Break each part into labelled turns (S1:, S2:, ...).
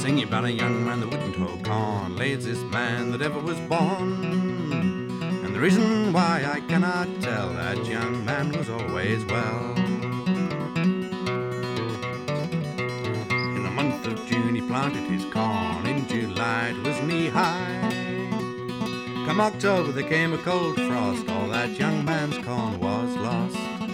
S1: Singing about a young man that wouldn't hoe corn, laziest man that ever was born. And the reason why I cannot tell, that young man was always well. In the month of June he planted his corn, in July it was knee-high. Come October there came a cold frost, all that young man's corn was lost.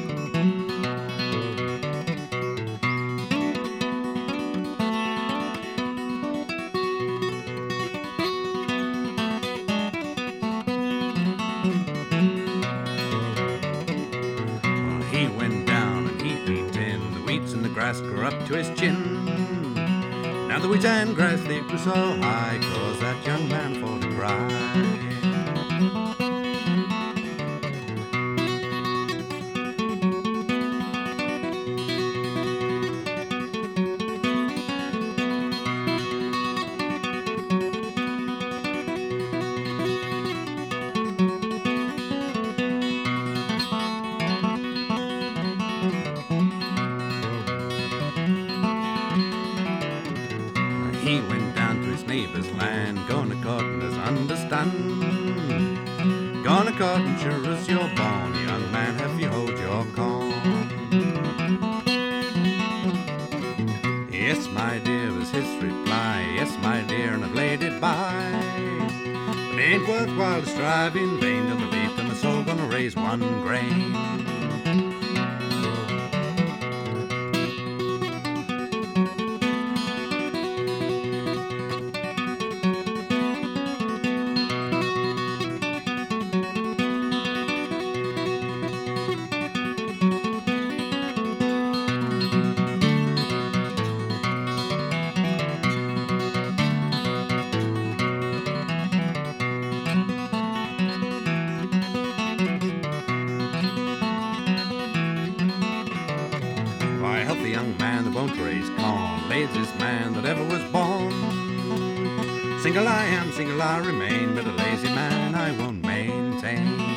S1: He went down and he peeped in. The weeds and the grass grew up to his chin. Now the weeds and grass they grew so high, 'cause that young man for to cry. He went down to his neighbour's land, gonna cotton as understand. Gonna cotton sure as you're born, young man, have you hold your corn? Yes, my dear, was his reply. Yes, my dear, and I've laid it by. But it ain't worthwhile to strive in vain. Don't believe that my soul gonna raise one grain. A healthy young man that won't raise corn, laziest man that ever was born. Single I am, single I remain, but a lazy man I won't maintain.